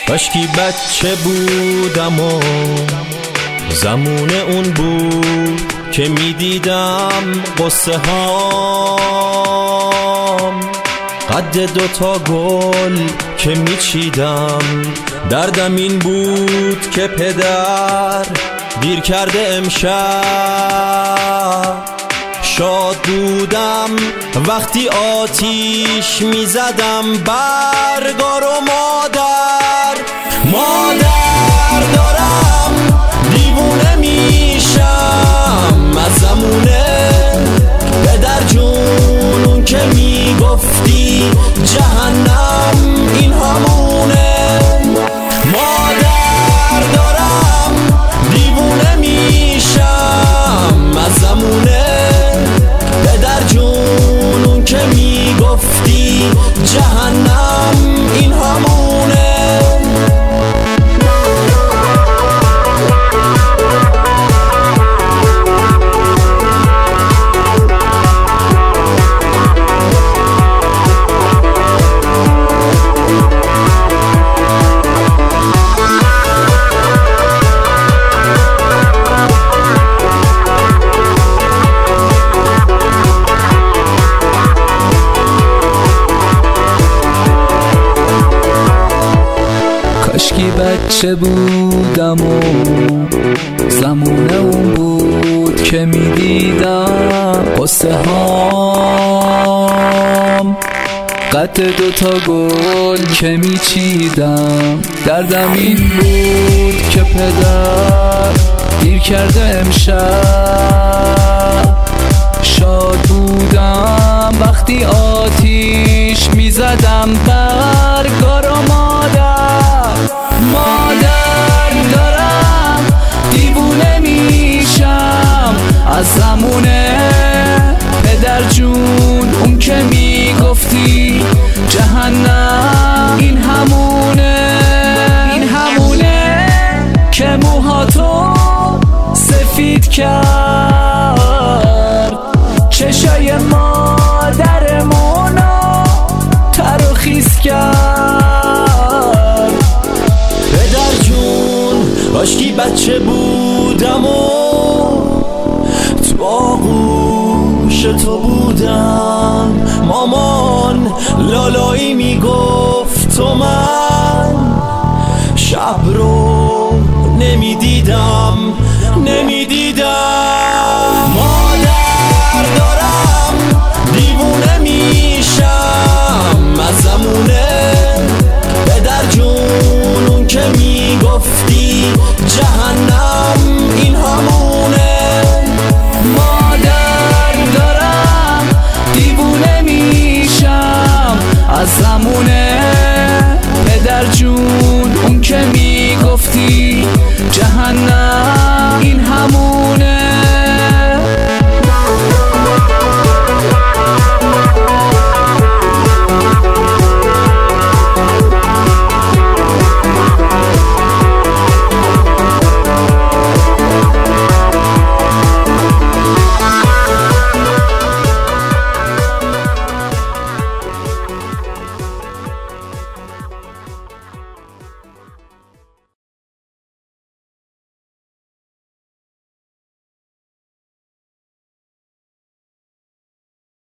کاشکی بچه بودم و زمان اون بود که میدیدم قصه هام، قد دوتا گل که میچیدم. دردم این بود که پدر دیر کرده امشب. شاد بودم وقتی آتیش میزدم برگار و مادر دارم دیوونه میشم از زمونه پدر جون. اون که میگفتی جهنم این همونه. مادر دارم دیوونه میشم از زمونه پدر جون. اون که میگفتی جهنم این همونه. کاشکی بچه بودم و زمان اون بود که میدیدم قصه هام، قد دوتا گل که میچیدم. دردم این بود که پدر دیر کرده امشب. شاد بودم وقتی آتیش میزدم برگار و مادر دارم دیوونه میشم از زمونه پدر جون. اون که میگفتی جهنم این همونه که موهاتو سفید کرد، چشای مادرمونو تر و خیس کرد. پدر جون کاشکی بچه بودم و تو آغوش تو بودم. مامان لالایی میگفت و من شب رو نمیدیدم